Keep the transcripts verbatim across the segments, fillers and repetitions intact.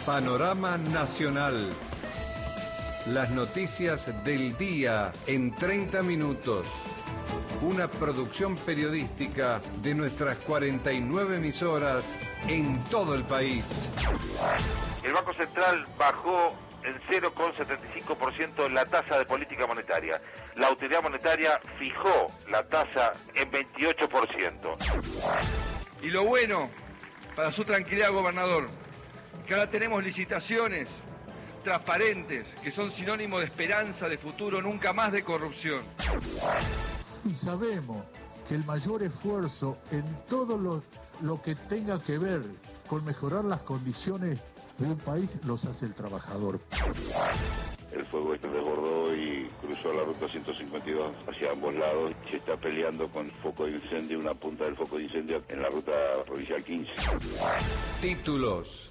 Panorama Nacional. Las noticias del día en treinta minutos. Una producción periodística de nuestras cuarenta y nueve emisoras en todo el país. El Banco Central bajó en cero coma setenta y cinco por ciento la tasa de política monetaria. La autoridad monetaria fijó la tasa en veintiocho por ciento. Y lo bueno, para su tranquilidad, gobernador, que ahora tenemos licitaciones transparentes, que son sinónimo de esperanza, de futuro, nunca más de corrupción. Y sabemos que el mayor esfuerzo en todo lo, lo que tenga que ver con mejorar las condiciones de un país los hace el trabajador. El fuego este desbordó y cruzó la ruta ciento cincuenta y dos hacia ambos lados. Se está peleando con foco de incendio, una punta del foco de incendio en la ruta provincial quince. Títulos.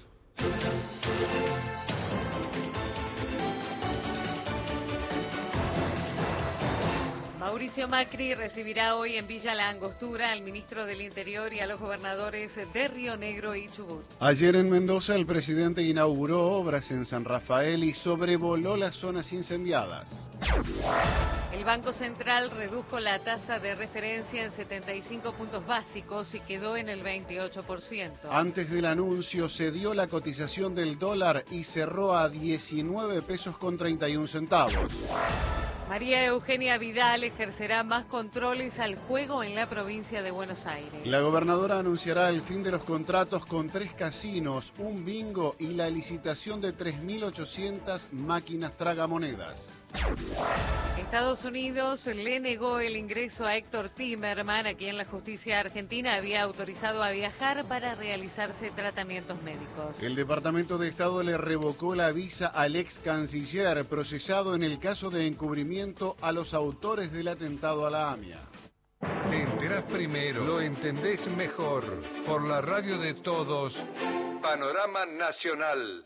Mauricio Macri recibirá hoy en Villa La Angostura al ministro del Interior y a los gobernadores de Río Negro y Chubut. Ayer en Mendoza el presidente inauguró obras en San Rafael y sobrevoló las zonas incendiadas. El Banco Central redujo la tasa de referencia en setenta y cinco puntos básicos y quedó en el veintiocho por ciento. Antes del anuncio se dio la cotización del dólar y cerró a diecinueve pesos con treinta y un centavos. María Eugenia Vidal ejercerá más controles al juego en la provincia de Buenos Aires. La gobernadora anunciará el fin de los contratos con tres casinos, un bingo y la licitación de tres mil ochocientas máquinas tragamonedas. Estados Unidos le negó el ingreso a Héctor Timerman, a quien la justicia argentina había autorizado a viajar para realizarse tratamientos médicos. El Departamento de Estado le revocó la visa al ex canciller procesado en el caso de encubrimiento a los autores del atentado a la AMIA. Te enterás primero, lo entendés mejor. Por la radio de todos, Panorama Nacional.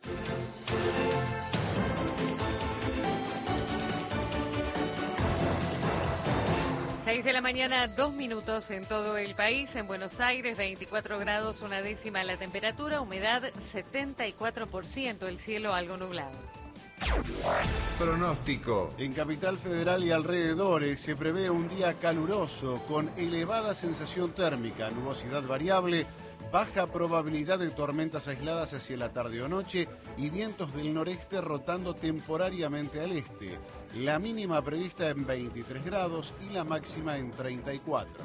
seis de la mañana, dos minutos en todo el país. En Buenos Aires, veinticuatro grados, una décima la temperatura, humedad setenta y cuatro por ciento, el cielo algo nublado. Pronóstico. En Capital Federal y alrededores se prevé un día caluroso con elevada sensación térmica, nubosidad variable, baja probabilidad de tormentas aisladas hacia la tarde o noche y vientos del noreste rotando temporariamente al este. La mínima prevista en veintitrés grados y la máxima en treinta y cuatro.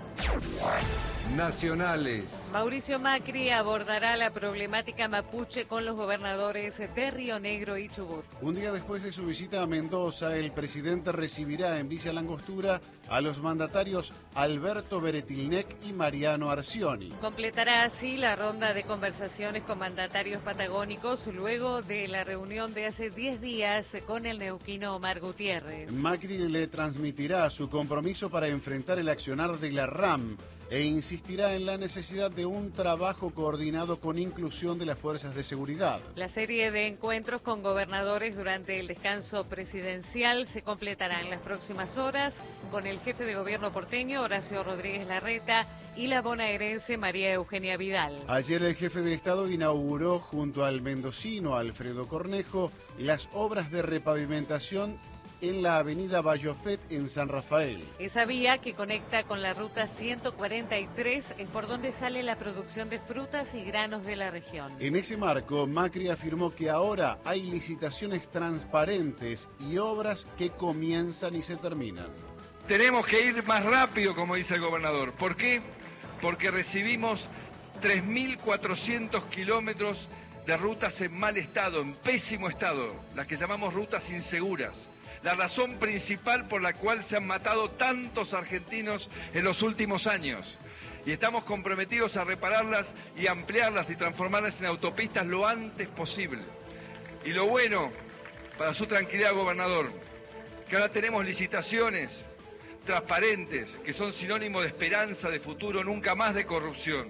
Nacionales. Mauricio Macri abordará la problemática mapuche con los gobernadores de Río Negro y Chubut. Un día después de su visita a Mendoza, el presidente recibirá en Villa La Angostura a los mandatarios Alberto Beretilnec y Mariano Arcioni. Completará así la ronda de conversaciones con mandatarios patagónicos luego de la reunión de hace diez días con el neuquino Omar Gutiérrez. Macri le transmitirá su compromiso para enfrentar el accionar de la RAM e insistirá en la necesidad de un trabajo coordinado con inclusión de las fuerzas de seguridad. La serie de encuentros con gobernadores durante el descanso presidencial se completará en las próximas horas con el jefe de gobierno porteño, Horacio Rodríguez Larreta, y la bonaerense María Eugenia Vidal. Ayer el jefe de Estado inauguró junto al mendocino Alfredo Cornejo las obras de repavimentación en la avenida Bayofet en San Rafael. Esa vía que conecta con la ruta ciento cuarenta y tres es por donde sale la producción de frutas y granos de la región. En ese marco, Macri afirmó que ahora hay licitaciones transparentes y obras que comienzan y se terminan. Tenemos que ir más rápido, como dice el gobernador. ¿Por qué? Porque recibimos tres mil cuatrocientos kilómetros de rutas en mal estado, en pésimo estado, las que llamamos rutas inseguras. La razón principal por la cual se han matado tantos argentinos en los últimos años. Y estamos comprometidos a repararlas y ampliarlas y transformarlas en autopistas lo antes posible. Y lo bueno, para su tranquilidad, gobernador, que ahora tenemos licitaciones transparentes, que son sinónimo de esperanza, de futuro, nunca más de corrupción.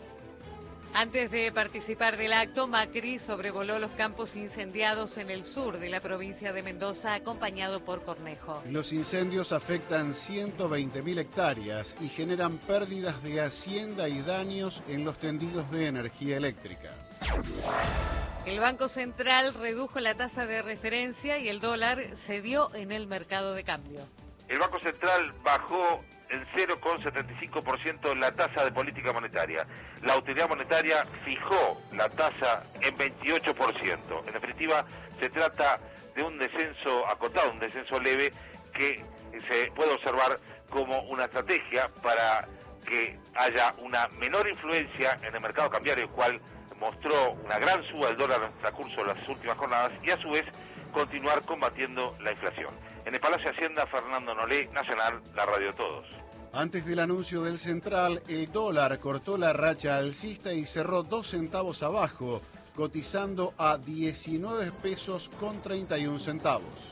Antes de participar del acto, Macri sobrevoló los campos incendiados en el sur de la provincia de Mendoza, acompañado por Cornejo. Los incendios afectan ciento veinte mil hectáreas y generan pérdidas de hacienda y daños en los tendidos de energía eléctrica. El Banco Central redujo la tasa de referencia y el dólar cedió en el mercado de cambio. El Banco Central bajó en cero coma setenta y cinco por ciento la tasa de política monetaria. La autoridad monetaria fijó la tasa en veintiocho por ciento. En definitiva, se trata de un descenso acotado, un descenso leve que se puede observar como una estrategia para que haya una menor influencia en el mercado cambiario, el cual mostró una gran suba del dólar en el transcurso de las últimas jornadas y a su vez continuar combatiendo la inflación. En el Palacio de Hacienda, Fernando Nolé, Nacional, la radio de todos. Antes del anuncio del central, el dólar cortó la racha alcista y cerró dos centavos abajo, cotizando a diecinueve pesos con treinta y un centavos.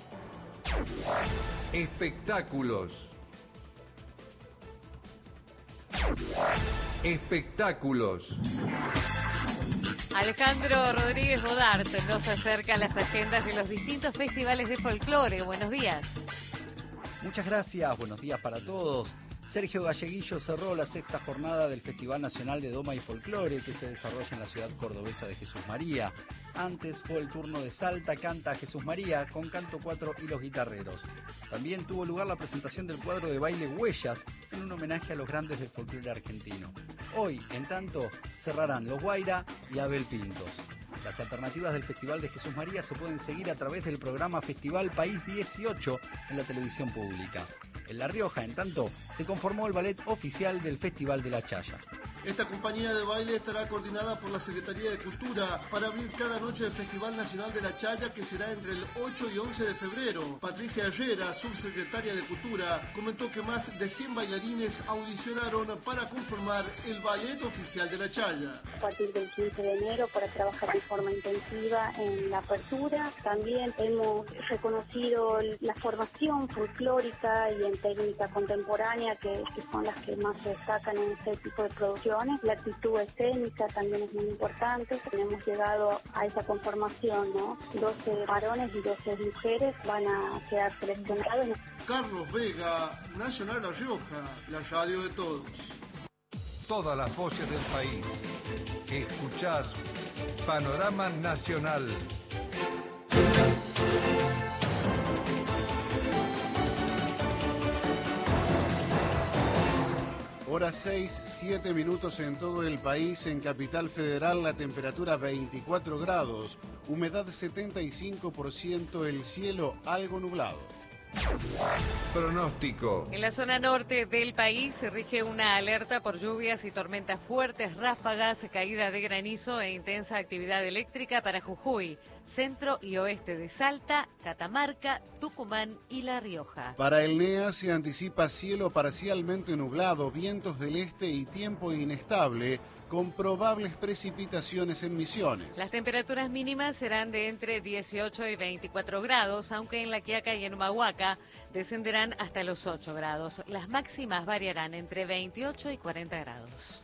Espectáculos. Espectáculos. Alejandro Rodríguez Bodart nos acerca a las agendas de los distintos festivales de folclore. Buenos días. Muchas gracias, buenos días para todos. Sergio Galleguillo cerró la sexta jornada del Festival Nacional de Doma y Folclore que se desarrolla en la ciudad cordobesa de Jesús María. Antes fue el turno de Salta Canta Jesús María con Canto cuatro y los guitarreros. También tuvo lugar la presentación del cuadro de baile Huellas en un homenaje a los grandes del folclore argentino. Hoy, en tanto, cerrarán Los Guaira y Abel Pintos. Las alternativas del Festival de Jesús María se pueden seguir a través del programa Festival País dieciocho en la televisión pública. En La Rioja, en tanto, se conformó el ballet oficial del Festival de la Chaya. Esta compañía de baile estará coordinada por la Secretaría de Cultura para abrir cada noche el Festival Nacional de la Chaya, que será entre el ocho y once de febrero. Patricia Herrera, subsecretaria de Cultura, comentó que más de cien bailarines audicionaron para conformar el ballet oficial de la Chaya. A partir del quince de enero para trabajar de forma intensiva en la apertura. También hemos reconocido la formación folclórica y en técnica contemporánea, que, que son las que más se destacan en este tipo de producciones. La actitud escénica también es muy importante. Hemos llegado a esa conformación, ¿no? doce varones y doce mujeres van a quedar seleccionados. Carlos Vega, Nacional La Rioja, la radio de todos. Todas las voces del país. Escuchás Panorama Nacional. Hora seis, siete minutos en todo el país. En Capital Federal la temperatura veinticuatro grados, humedad setenta y cinco por ciento, el cielo algo nublado. Pronóstico. En la zona norte del país se rige una alerta por lluvias y tormentas fuertes, ráfagas, caída de granizo e intensa actividad eléctrica para Jujuy, centro y oeste de Salta, Catamarca, Tucumán y La Rioja. Para el N E A se anticipa cielo parcialmente nublado, vientos del este y tiempo inestable, con probables precipitaciones en Misiones. Las temperaturas mínimas serán de entre dieciocho y veinticuatro grados, aunque en La Quiaca y en Humahuaca descenderán hasta los ocho grados. Las máximas variarán entre veintiocho y cuarenta grados.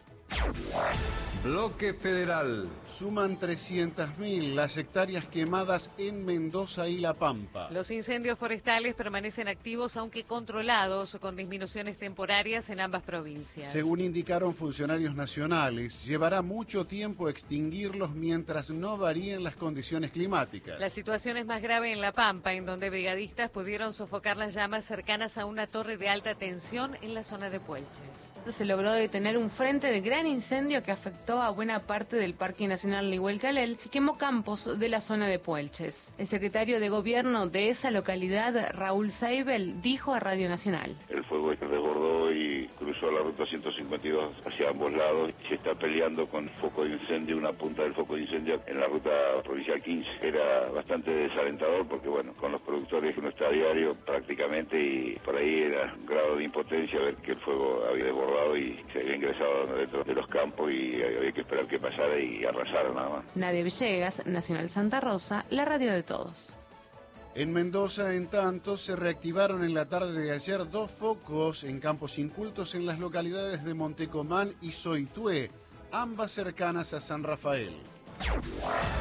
Bloque Federal. Suman trescientas mil las hectáreas quemadas en Mendoza y La Pampa. Los incendios forestales permanecen activos, aunque controlados, con disminuciones temporarias en ambas provincias. Según indicaron funcionarios nacionales, llevará mucho tiempo extinguirlos mientras no varíen las condiciones climáticas. La situación es más grave en La Pampa, en donde brigadistas pudieron sofocar las llamas cercanas a una torre de alta tensión en la zona de Puelches. Se logró detener un frente de gran incendio que afectó a buena parte del Parque Nacional Nahuel-Calel y quemó campos de la zona de Puelches. El secretario de Gobierno de esa localidad, Raúl Seibel, dijo a Radio Nacional. El fuego se desbordó y cruzó la ruta ciento cincuenta y dos hacia ambos lados. Se está peleando con foco de incendio, una punta del foco de incendio en la ruta provincial quince. Era bastante desalentador porque, bueno, con los productores uno está a diario prácticamente y por ahí era un grado de impotencia ver que el fuego había desbordado y se había ingresado dentro de los campos y había que esperar que pasara y arrasara nada más. Nadia Villegas, Nacional Santa Rosa, la radio de todos. En Mendoza, en tanto, se reactivaron en la tarde de ayer dos focos en campos incultos en las localidades de Montecomán y Soitué, ambas cercanas a San Rafael.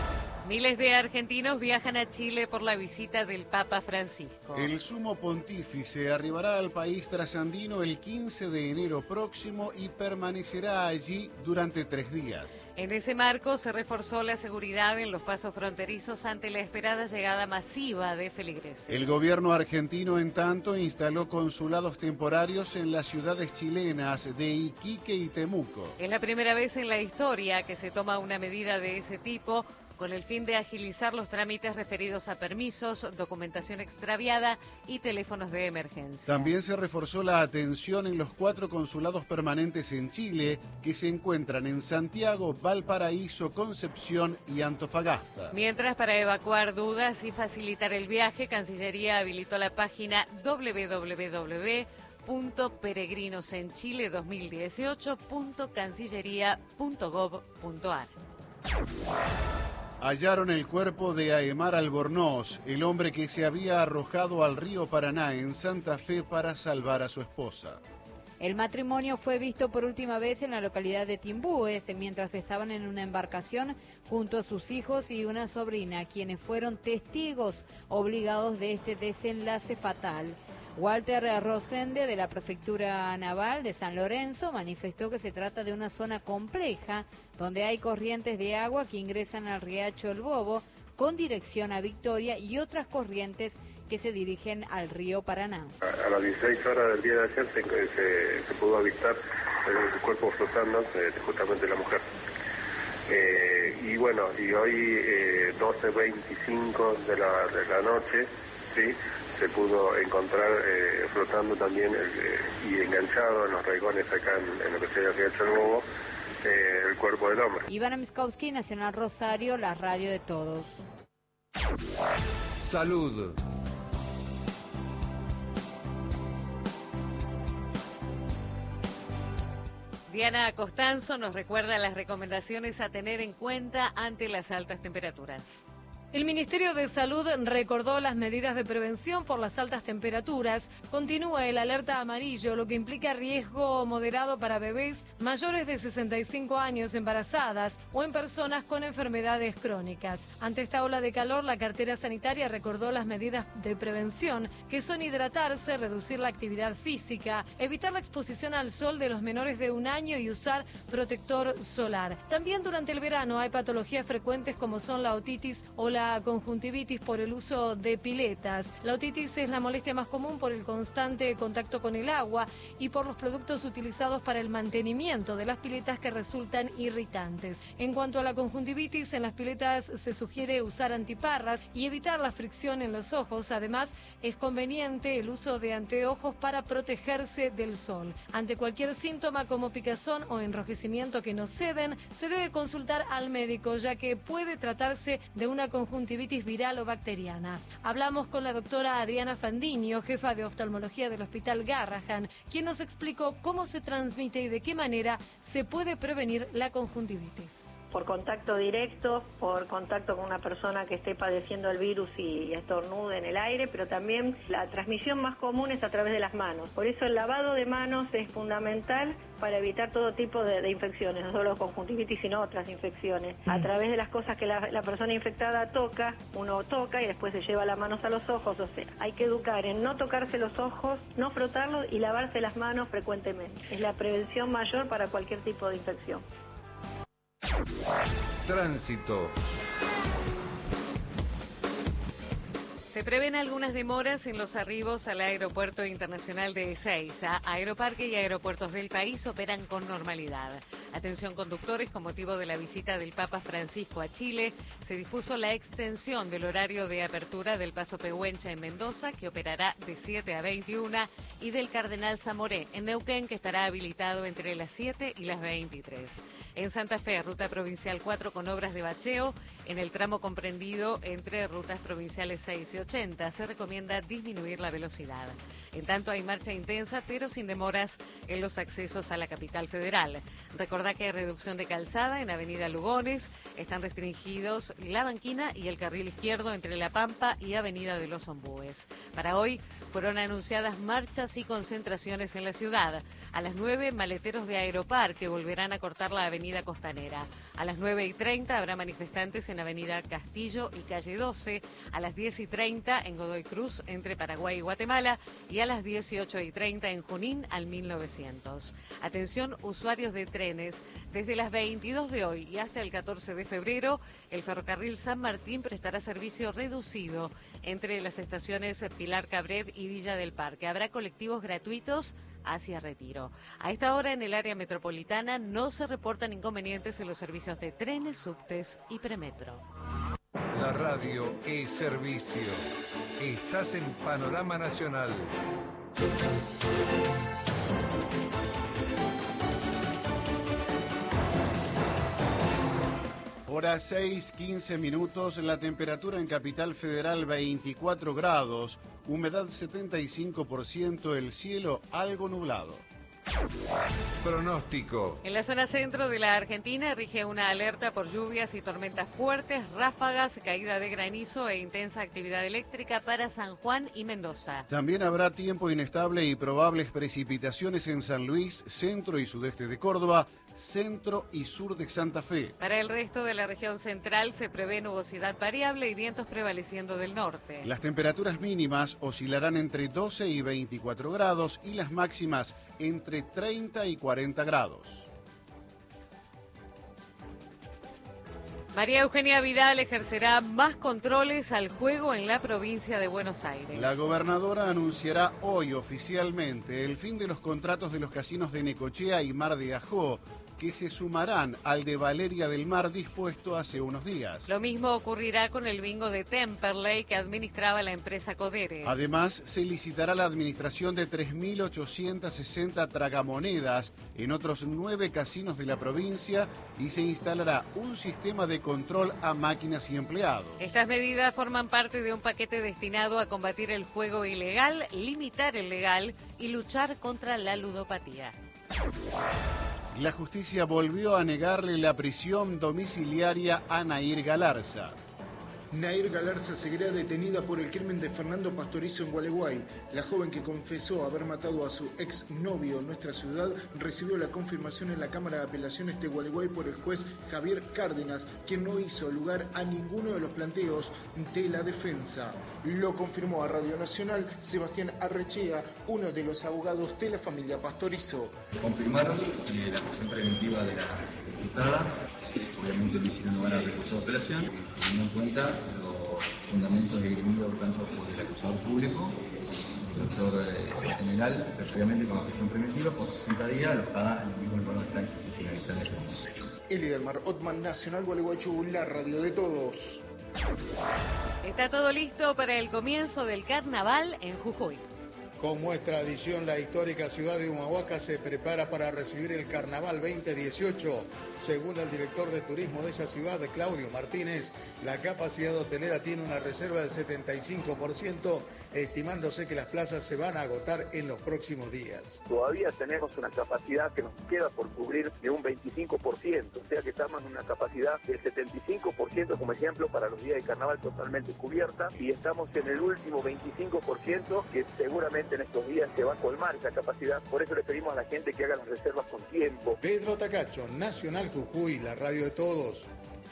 Miles de argentinos viajan a Chile por la visita del Papa Francisco. El sumo pontífice arribará al país trasandino el quince de enero próximo y permanecerá allí durante tres días. En ese marco se reforzó la seguridad en los pasos fronterizos ante la esperada llegada masiva de feligreses. El gobierno argentino, en tanto, instaló consulados temporarios en las ciudades chilenas de Iquique y Temuco. Es la primera vez en la historia que se toma una medida de ese tipo, con el fin de agilizar los trámites referidos a permisos, documentación extraviada y teléfonos de emergencia. También se reforzó la atención en los cuatro consulados permanentes en Chile, que se encuentran en Santiago, Valparaíso, Concepción y Antofagasta. Mientras, para evacuar dudas y facilitar el viaje, Cancillería habilitó la página doble u doble u doble u punto peregrinosenchile dos mil dieciocho punto cancillería punto gov punto ar. Hallaron el cuerpo de Aemar Albornoz, el hombre que se había arrojado al río Paraná en Santa Fe para salvar a su esposa. El matrimonio fue visto por última vez en la localidad de Timbúes, mientras estaban en una embarcación junto a sus hijos y una sobrina, quienes fueron testigos obligados de este desenlace fatal. Walter Rosende, de la Prefectura Naval de San Lorenzo, manifestó que se trata de una zona compleja, donde hay corrientes de agua que ingresan al riacho El Bobo con dirección a Victoria y otras corrientes que se dirigen al río Paraná. A, a las dieciséis horas del día de ayer se, se, se pudo avistar el cuerpo flotando, eh, justamente la mujer. Eh, y bueno, y hoy eh, doce veinticinco de la, de la noche, ¿sí?, se pudo encontrar eh, flotando también el, eh, y enganchado en los reigones acá en, en lo que sería el riacho El Bobo, eh, el cuerpo del hombre. Ivana Miskowski, Nacional Rosario, la radio de todos. Salud. Diana Costanzo nos recuerda las recomendaciones a tener en cuenta ante las altas temperaturas. El Ministerio de Salud recordó las medidas de prevención por las altas temperaturas. Continúa el alerta amarillo, lo que implica riesgo moderado para bebés mayores de sesenta y cinco años, embarazadas o en personas con enfermedades crónicas. Ante esta ola de calor, la cartera sanitaria recordó las medidas de prevención, que son hidratarse, reducir la actividad física, evitar la exposición al sol de los menores de un año y usar protector solar. También durante el verano hay patologías frecuentes como son la otitis o la La conjuntivitis por el uso de piletas. La otitis es la molestia más común por el constante contacto con el agua y por los productos utilizados para el mantenimiento de las piletas que resultan irritantes. En cuanto a la conjuntivitis, en las piletas se sugiere usar antiparras y evitar la fricción en los ojos. Además, es conveniente el uso de anteojos para protegerse del sol. Ante cualquier síntoma como picazón o enrojecimiento que no ceden, se debe consultar al médico, ya que puede tratarse de una conjuntivitis conjuntivitis viral o bacteriana. Hablamos con la doctora Adriana Fandiño, jefa de oftalmología del Hospital Garrahan, quien nos explicó cómo se transmite y de qué manera se puede prevenir la conjuntivitis. Por contacto directo, por contacto con una persona que esté padeciendo el virus y estornude en el aire, pero también la transmisión más común es a través de las manos. Por eso el lavado de manos es fundamental para evitar todo tipo de, de infecciones, no solo conjuntivitis, sino otras infecciones. A través de las cosas que la, la persona infectada toca, uno toca y después se lleva las manos a los ojos. O sea, hay que educar en no tocarse los ojos, no frotarlos y lavarse las manos frecuentemente. Es la prevención mayor para cualquier tipo de infección. Tránsito. Se prevén algunas demoras en los arribos al Aeropuerto Internacional de Ezeiza. Aeroparque y aeropuertos del país operan con normalidad. Atención conductores, con motivo de la visita del Papa Francisco a Chile, se dispuso la extensión del horario de apertura del Paso Pehuencha en Mendoza, que operará de siete a veintiuna, y del Cardenal Zamoré en Neuquén, que estará habilitado entre las siete y las veintitrés. En Santa Fe, ruta provincial cuatro con obras de bacheo en el tramo comprendido entre rutas provinciales seis y ochenta se recomienda disminuir la velocidad. En tanto, hay marcha intensa, pero sin demoras en los accesos a la capital federal. Recordá que hay reducción de calzada en Avenida Lugones. Están restringidos la banquina y el carril izquierdo entre La Pampa y Avenida de los Ombúes. Para hoy fueron anunciadas marchas y concentraciones en la ciudad. A las nueve, maleteros de Aeroparque volverán a cortar la Avenida Costanera. A las nueve y treinta habrá manifestantes en Avenida Castillo y Calle doce. A las diez y treinta en Godoy Cruz, entre Paraguay y Guatemala. Y a las dieciocho y treinta en Junín al mil novecientos. Atención, usuarios de trenes. Desde las veintidós de hoy y hasta el catorce de febrero, el ferrocarril San Martín prestará servicio reducido entre las estaciones Pilar Cabret y Villa del Parque. Habrá colectivos gratuitos hacia Retiro. A esta hora en el área metropolitana no se reportan inconvenientes en los servicios de trenes, subtes y premetro. La radio es servicio. Estás en Panorama Nacional. Hora seis, quince minutos, la temperatura en Capital Federal veinticuatro grados, humedad setenta y cinco por ciento, el cielo algo nublado. Pronóstico. En la zona centro de la Argentina rige una alerta por lluvias y tormentas fuertes, ráfagas, caída de granizo e intensa actividad eléctrica para San Juan y Mendoza. También habrá tiempo inestable y probables precipitaciones en San Luis, centro y sudeste de Córdoba, centro y sur de Santa Fe. Para el resto de la región central se prevé nubosidad variable y vientos prevaleciendo del norte. Las temperaturas mínimas oscilarán entre doce y veinticuatro grados y las máximas entre treinta y cuarenta grados. María Eugenia Vidal ejercerá más controles al juego en la provincia de Buenos Aires. La gobernadora anunciará hoy oficialmente el fin de los contratos de los casinos de Necochea y Mar de Ajó, que se sumarán al de Valeria del Mar dispuesto hace unos días. Lo mismo ocurrirá con el bingo de Temperley que administraba la empresa Codere. Además, se licitará la administración de tres mil ochocientas sesenta tragamonedas en otros nueve casinos de la provincia y se instalará un sistema de control a máquinas y empleados. Estas medidas forman parte de un paquete destinado a combatir el juego ilegal, limitar el legal y luchar contra la ludopatía. La justicia volvió a negarle la prisión domiciliaria a Nair Galarza. Nair Galarza seguirá detenida por el crimen de Fernando Pastorizo en Gualeguay. La joven que confesó haber matado a su ex novio en nuestra ciudad recibió la confirmación en la Cámara de Apelaciones de Gualeguay por el juez Javier Cárdenas, quien no hizo lugar a ninguno de los planteos de la defensa. Lo confirmó a Radio Nacional Sebastián Arrechea, uno de los abogados de la familia Pastorizo. Confirmaron eh, la prisión preventiva de la diputada. Obviamente lo hicieron lugar al recurso de apelación, teniendo en cuenta los fundamentos esgrimidos tanto por el acusador público, el doctor eh, general, previamente con la prisión preventiva por sesenta días, alojada en el mismo lugar donde está institucionalizada en este momento. Eli del Mar, Otman Nacional Gualeguaychú, la radio de todos. Está todo listo para el comienzo del carnaval en Jujuy. Como es tradición, la histórica ciudad de Humahuaca se prepara para recibir el Carnaval veinte dieciocho. Según el director de turismo de esa ciudad, Claudio Martínez, la capacidad hotelera tiene una reserva del setenta y cinco por ciento, estimándose que las plazas se van a agotar en los próximos días. Todavía tenemos una capacidad que nos queda por cubrir de un veinticinco por ciento, o sea que estamos en una capacidad del setenta y cinco por ciento como ejemplo para los días de carnaval totalmente cubierta, y estamos en el último veinticinco por ciento que seguramente en estos días se va a colmar esa capacidad. Por eso le pedimos a la gente que haga las reservas con tiempo. Pedro Tacacho, Nacional Jujuy, la radio de todos.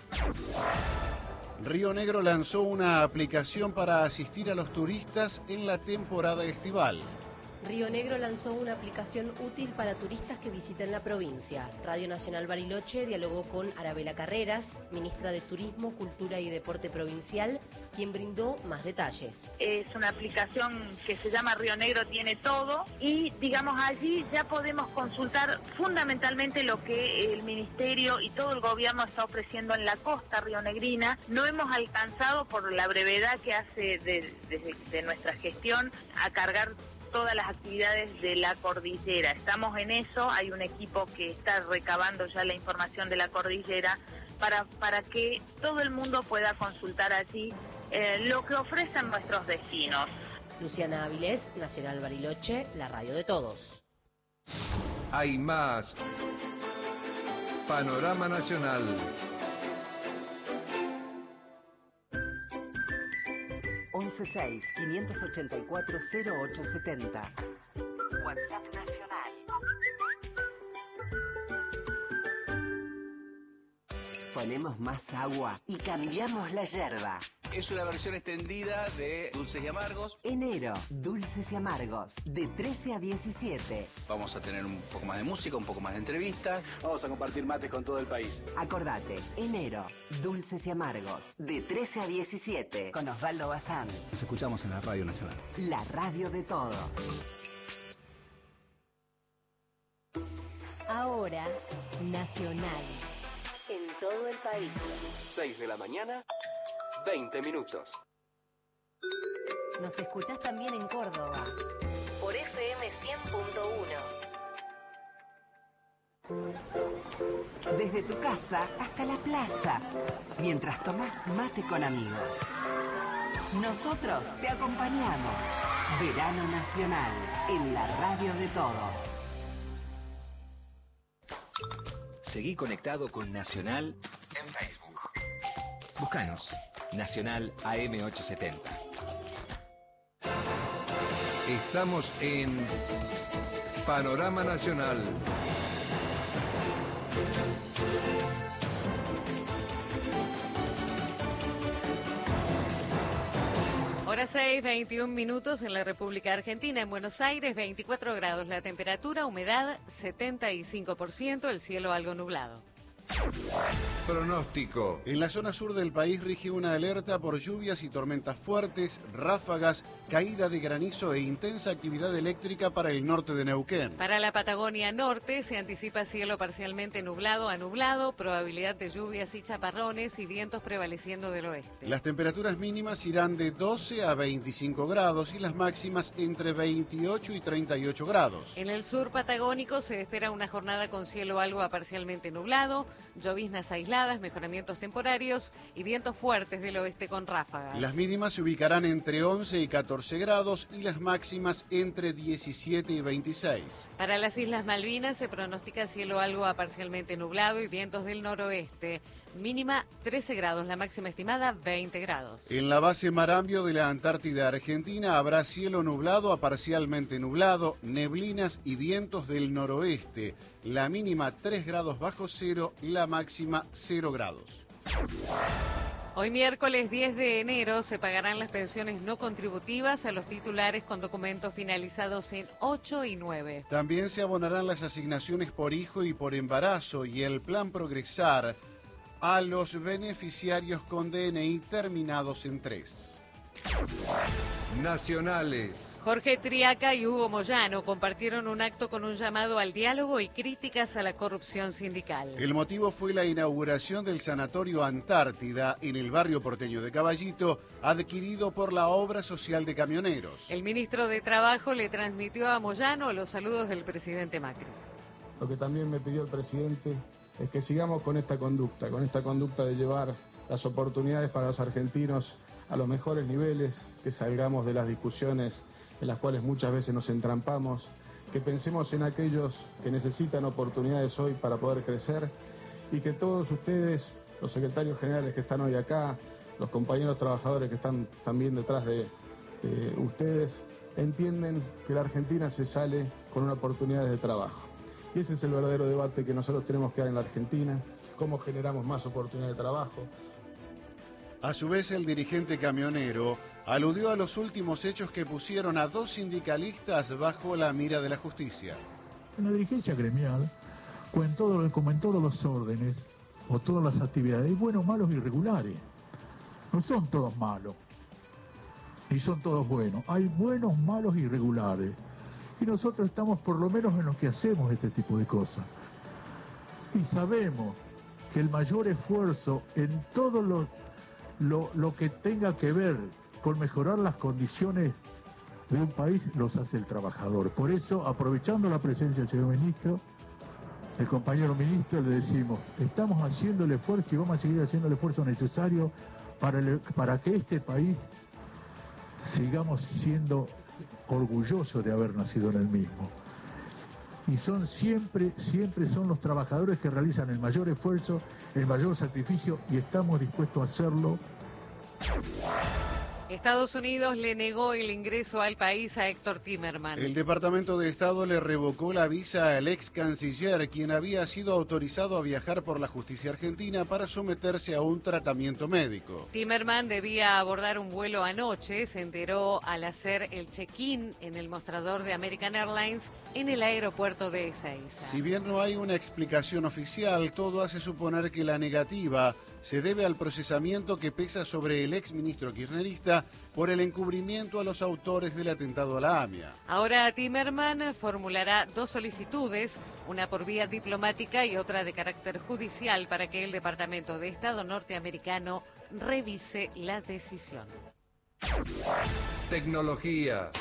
Río Negro lanzó una aplicación para asistir a los turistas en la temporada estival. Río Negro lanzó una aplicación útil para turistas que visiten la provincia. Radio Nacional Bariloche dialogó con Arabela Carreras, ministra de Turismo, Cultura y Deporte Provincial, quien brindó más detalles. Es una aplicación que se llama Río Negro Tiene Todo y, digamos, allí ya podemos consultar fundamentalmente lo que el Ministerio y todo el gobierno está ofreciendo en la costa rionegrina. No hemos alcanzado, por la brevedad que hace de, de, de nuestra gestión, a cargar todas las actividades de la cordillera. Estamos en eso, hay un equipo que está recabando ya la información de la cordillera para, para que todo el mundo pueda consultar allí eh, lo que ofrecen nuestros destinos. Luciana Áviles, Nacional Bariloche, la radio de todos. Hay más. Panorama Nacional. once seis, quinientos ochenta y cuatro, cero ocho setenta. WhatsApp Nacional. Ponemos más agua y cambiamos la yerba. Es una versión extendida de Dulces y Amargos. Enero, Dulces y Amargos, de trece a diecisiete. Vamos a tener un poco más de música, un poco más de entrevistas. Vamos a compartir mates con todo el país. Acordate, enero, Dulces y Amargos, de trece a diecisiete, con Osvaldo Bazán. Nos escuchamos en la Radio Nacional. La radio de todos. Ahora, Nacional. En todo el país. seis de la mañana, veinte minutos. Nos escuchás también en Córdoba. Por F M cien punto uno. Desde tu casa hasta la plaza, mientras tomás mate con amigos. Nosotros te acompañamos. Verano Nacional, en la radio de todos. Seguí conectado con Nacional en Facebook. Búscanos, Nacional A M ochocientos setenta. Estamos en Panorama Nacional. Hora seis, veintiún minutos en la República Argentina. En Buenos Aires, veinticuatro grados la temperatura, humedad setenta y cinco por ciento, el cielo algo nublado. Pronóstico. En la zona sur del país rige una alerta por lluvias y tormentas fuertes, ráfagas, caída de granizo e intensa actividad eléctrica para el norte de Neuquén. Para la Patagonia Norte se anticipa cielo parcialmente nublado a nublado, probabilidad de lluvias y chaparrones y vientos prevaleciendo del oeste. Las temperaturas mínimas irán de doce a veinticinco grados y las máximas entre veintiocho y treinta y ocho grados. En el sur patagónico se espera una jornada con cielo algo a parcialmente nublado, lloviznas aisladas, mejoramientos temporarios y vientos fuertes del oeste con ráfagas. Las mínimas se ubicarán entre once y catorce grados y las máximas entre diecisiete y veintiséis. Para las Islas Malvinas se pronostica cielo algo a parcialmente nublado y vientos del noroeste. Mínima trece grados, la máxima estimada veinte grados. En la base Marambio de la Antártida Argentina habrá cielo nublado a parcialmente nublado, neblinas y vientos del noroeste. La mínima tres grados bajo cero, la máxima cero grados. Hoy miércoles diez de enero se pagarán las pensiones no contributivas a los titulares con documentos finalizados en ocho y nueve. También se abonarán las asignaciones por hijo y por embarazo y el plan Progresar a los beneficiarios con D N I terminados en tres. Nacionales. Jorge Triaca y Hugo Moyano compartieron un acto con un llamado al diálogo y críticas a la corrupción sindical. El motivo fue la inauguración del Sanatorio Antártida en el barrio porteño de Caballito, adquirido por la Obra Social de Camioneros. El ministro de Trabajo le transmitió a Moyano los saludos del presidente Macri. Lo que también me pidió el presidente es que sigamos con esta conducta, con esta conducta de llevar las oportunidades para los argentinos a los mejores niveles, que salgamos de las discusiones en las cuales muchas veces nos entrampamos, que pensemos en aquellos que necesitan oportunidades hoy para poder crecer y que todos ustedes, los secretarios generales que están hoy acá, los compañeros trabajadores que están también detrás de, de ustedes, entienden que la Argentina se sale con una oportunidad de trabajo. Y ese es el verdadero debate que nosotros tenemos que dar en la Argentina, cómo generamos más oportunidades de trabajo. A su vez, el dirigente camionero aludió a los últimos hechos que pusieron a dos sindicalistas bajo la mira de la justicia. En la dirigencia gremial, como en todos, como en todos los órdenes o todas las actividades, hay buenos, malos y irregulares. No son todos malos, ni son todos buenos. Hay buenos, malos y irregulares. Y nosotros estamos por lo menos en los que hacemos este tipo de cosas. Y sabemos que el mayor esfuerzo en todo lo, lo, lo que tenga que ver con mejorar las condiciones de un país los hace el trabajador. Por eso, aprovechando la presencia del señor ministro, el compañero ministro, le decimos, estamos haciendo el esfuerzo y vamos a seguir haciendo el esfuerzo necesario para, el, para que este país sigamos siendo orgullosos de haber nacido en el mismo. Y son siempre, siempre son los trabajadores que realizan el mayor esfuerzo, el mayor sacrificio, y estamos dispuestos a hacerlo. Estados Unidos le negó el ingreso al país a Héctor Timerman. El Departamento de Estado le revocó la visa al ex canciller, quien había sido autorizado a viajar por la justicia argentina para someterse a un tratamiento médico. Timerman debía abordar un vuelo anoche, se enteró al hacer el check-in en el mostrador de American Airlines en el aeropuerto de Ezeiza. Si bien no hay una explicación oficial, todo hace suponer que la negativa se debe al procesamiento que pesa sobre el exministro kirchnerista por el encubrimiento a los autores del atentado a la AMIA. Ahora Timerman formulará dos solicitudes, una por vía diplomática y otra de carácter judicial, para que el Departamento de Estado norteamericano revise la decisión. Tecnología.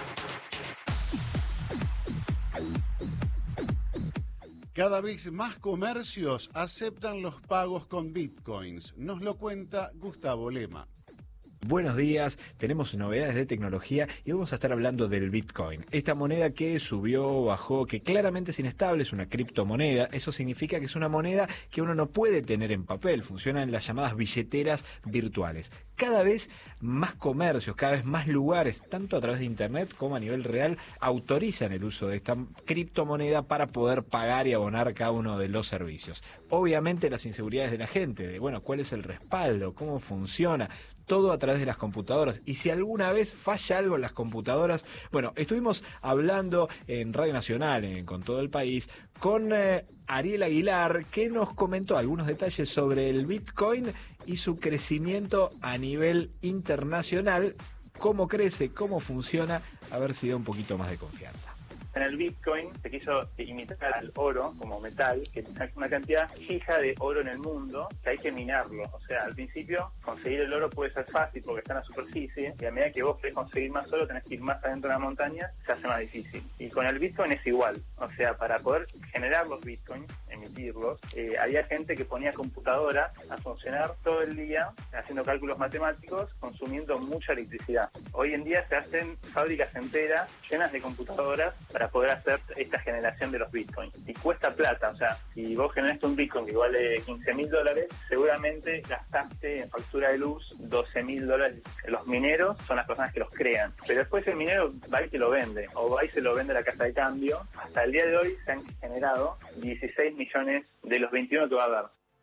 Cada vez más comercios aceptan los pagos con bitcoins. Nos lo cuenta Gustavo Lema. Buenos días, tenemos novedades de tecnología y vamos a estar hablando del Bitcoin. Esta moneda que subió, bajó, que claramente es inestable, es una criptomoneda. Eso significa que es una moneda que uno no puede tener en papel, funciona en las llamadas billeteras virtuales. Cada vez más comercios, cada vez más lugares, tanto a través de internet como a nivel real, autorizan el uso de esta criptomoneda para poder pagar y abonar cada uno de los servicios. Obviamente las inseguridades de la gente, de bueno, cuál es el respaldo, cómo funciona, todo a través de las computadoras. Y si alguna vez falla algo en las computadoras, bueno, estuvimos hablando en Radio Nacional, en, con todo el país, con eh, Ariel Aguilar, que nos comentó algunos detalles sobre el Bitcoin y su crecimiento a nivel internacional, cómo crece, cómo funciona, a ver si da un poquito más de confianza. En el Bitcoin se quiso imitar al oro como metal, que es una cantidad fija de oro en el mundo, que hay que minarlo. O sea, al principio conseguir el oro puede ser fácil porque está en la superficie, y a medida que vos querés conseguir más oro, tenés que ir más adentro de la montaña, se hace más difícil. Y con el Bitcoin es igual. O sea, para poder generar los Bitcoins, emitirlos, eh, había gente que ponía computadoras a funcionar todo el día, haciendo cálculos matemáticos, consumiendo mucha electricidad. Hoy en día se hacen fábricas enteras llenas de computadoras para poder hacer esta generación de los bitcoins. Y cuesta plata, o sea, si vos generaste un bitcoin que vale quince mil dólares, seguramente gastaste en factura de luz doce mil dólares. Los mineros son las personas que los crean, pero después el minero va y te lo vende, o va y se lo vende a la casa de cambio. Hasta el día de hoy se han generado dieciséis millones de los veintiuno que va a haber.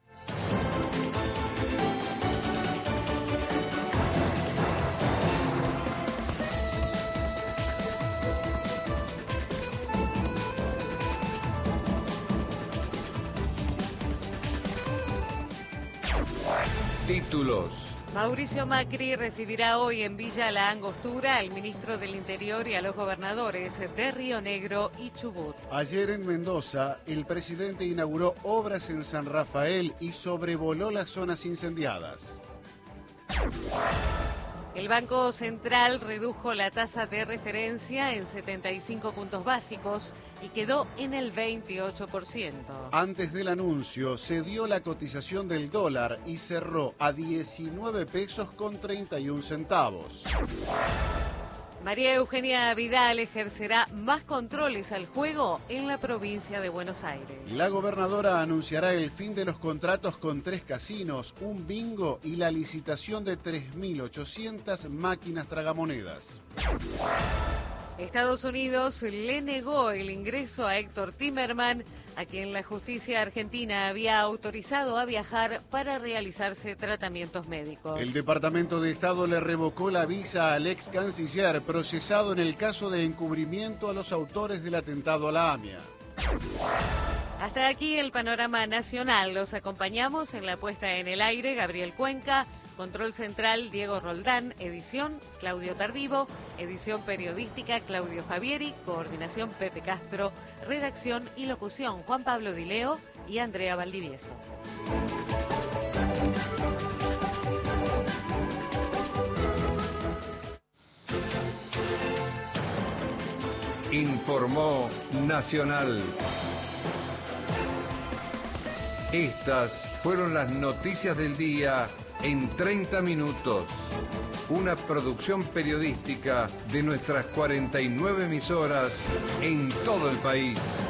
Títulos. Mauricio Macri recibirá hoy en Villa La Angostura al ministro del Interior y a los gobernadores de Río Negro y Chubut. Ayer en Mendoza, el presidente inauguró obras en San Rafael y sobrevoló las zonas incendiadas. El Banco Central redujo la tasa de referencia en setenta y cinco puntos básicos y quedó en el veintiocho por ciento. Antes del anuncio, se dio la cotización del dólar y cerró a diecinueve pesos con treinta y un centavos. María Eugenia Vidal ejercerá más controles al juego en la provincia de Buenos Aires. La gobernadora anunciará el fin de los contratos con tres casinos, un bingo y la licitación de tres mil ochocientas máquinas tragamonedas. Estados Unidos le negó el ingreso a Héctor Timerman, a quien la justicia argentina había autorizado a viajar para realizarse tratamientos médicos. El Departamento de Estado le revocó la visa al ex canciller, procesado en el caso de encubrimiento a los autores del atentado a la AMIA. Hasta aquí el panorama nacional. Los acompañamos en la puesta en el aire, Gabriel Cuenca. Control central, Diego Roldán. Edición, Claudio Tardivo. Edición periodística, Claudio Fabieri. Coordinación, Pepe Castro. Redacción y locución, Juan Pablo Dileo y Andrea Valdivieso. Informó Nacional. Estas fueron las noticias del día en treinta minutos. Una producción periodística de nuestras cuarenta y nueve emisoras en todo el país.